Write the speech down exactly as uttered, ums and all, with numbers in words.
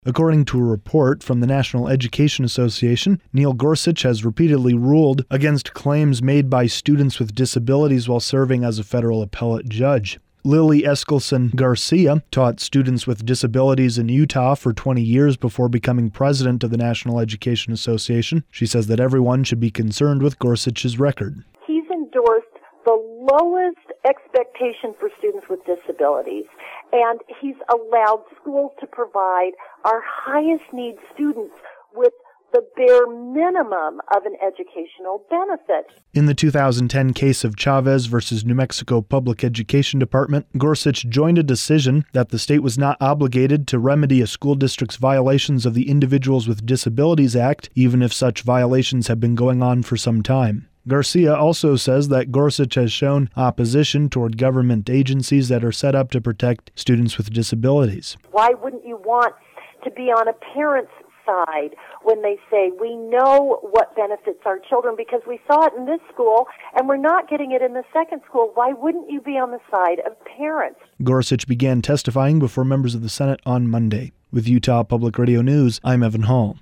According to a report from the National Education Association, Neil Gorsuch has repeatedly ruled against claims made by students with disabilities while serving as a federal appellate judge. Lily Eskelsen Garcia taught students with disabilities in Utah for twenty years before becoming president of the National Education Association. She says that everyone should be concerned with Gorsuch's record. He's endorsed the lowest expectation for students with disabilities, and he's allowed schools to provide our highest need students with the bare minimum of an educational benefit. In the two thousand ten case of Chavez versus New Mexico Public Education Department, Gorsuch joined a decision that the state was not obligated to remedy a school district's violations of the Individuals with Disabilities Act, even if such violations have been going on for some time. Garcia also says that Gorsuch has shown opposition toward government agencies that are set up to protect students with disabilities. Why wouldn't you want to be on a parent's side when they say, we know what benefits our children because we saw it in this school and we're not getting it in the second school? Why wouldn't you be on the side of parents? Gorsuch began testifying before members of the Senate on Monday. With Utah Public Radio News, I'm Evan Hall.